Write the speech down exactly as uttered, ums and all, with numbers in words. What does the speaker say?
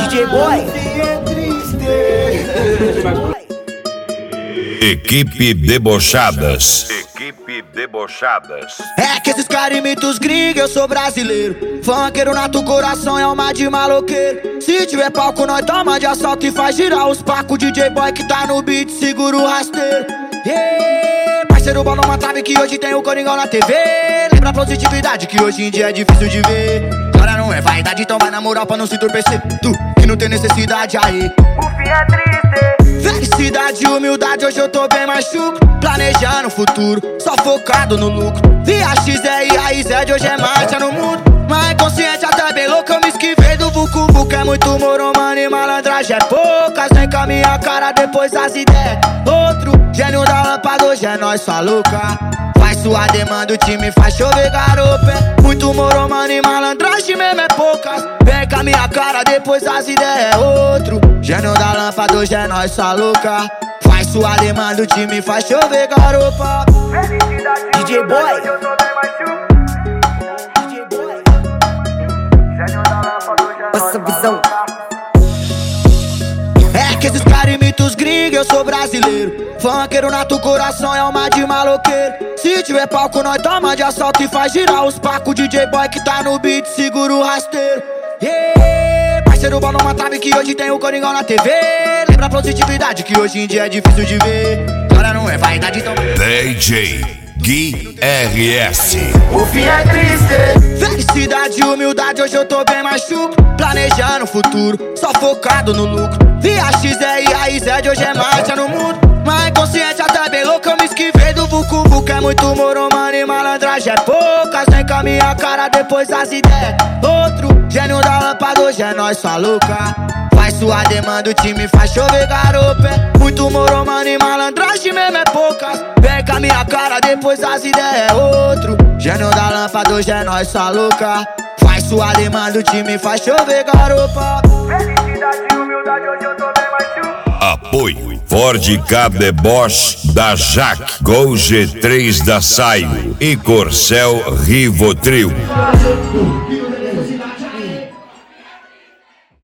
D J Boy. Equipe Debochadas. Equipe Debochadas. É que esses caras imitam os gringos, eu sou brasileiro. Funkeiro nato, coração é alma de maloqueiro. Se tiver palco, nós toma de assalto e faz girar os pacos. D J Boy que tá no beat, segura o rasteiro. Yeah, parceiro, bola uma trave que hoje tem o Coringão na T V. Lembra a positividade que hoje em dia é difícil de ver. Agora não é vaidade, então vai na moral pra não se entorpecer. Tu que não tem necessidade aí, O fim é triste. felicidade e humildade, hoje eu tô bem mais chuco. Planejando o futuro, só focado no lucro. Via X é I A I Z, hoje é marcha no mundo. Mas consciente até bem louco, eu me esquivei do vucu vucu. É muito moro, mano, e malandragem é poucas. Vem com a minha cara, depois as ideias. Outro gênio da lâmpada, hoje é nós, sua louca. Faz sua demanda, o time faz chover garopa. É muito moro, mano, e malandragem mesmo é poucas. Vem com a minha cara, depois as ideias. Outro gênio da lâmpada, hoje é nós, sua louca. Faz sua demanda, o time faz chover garopa. Felicidade D J Boy. hoje eu tô bem mais chuco. D J Boy. Gênio da lâmpada, hoje é Essa nós, visão. É que esses caras imitam os gringos, eu sou brasileiro. Funkeiro nato, coração é alma de maloqueiro. Se tiver palco, nós toma de assalto e faz girar os pacos. D J Boy que tá no beat, segura o rasteiro. Yeah, parceiro, bola uma trave que hoje tem o Coringão na T V. Lembra a positividade que hoje em dia é difícil de ver. Agora não é vaidade, então D J Gui R S. O fim é triste. felicidade e humildade, hoje eu tô bem mais chuco. Planejando o futuro, só focado no lucro. Via X é I A I Z, hoje é marcha no mundo. Mas consciente até bem louco, eu me esquivei do vucu vucu. É muito moro, mano, e malandragem é poucas. Vem com a minha cara, depois as ideias. Outro gênio da lâmpada, hoje é nós, sua louca. Faz sua demanda, o time faz chover garopa. É muito moro, mano, e malandragem mesmo é poucas. Vem com a minha cara, depois as ideias. Outro gênio da lâmpada, hoje é nós, sua louca. Faz sua demanda, o time faz chover garopa. Felicidade e humildade, hoje eu tô bem mais chuco. Apoio Ford Ka Deboche da Jaque, Gol G três da Saio e Corcel Rivotril.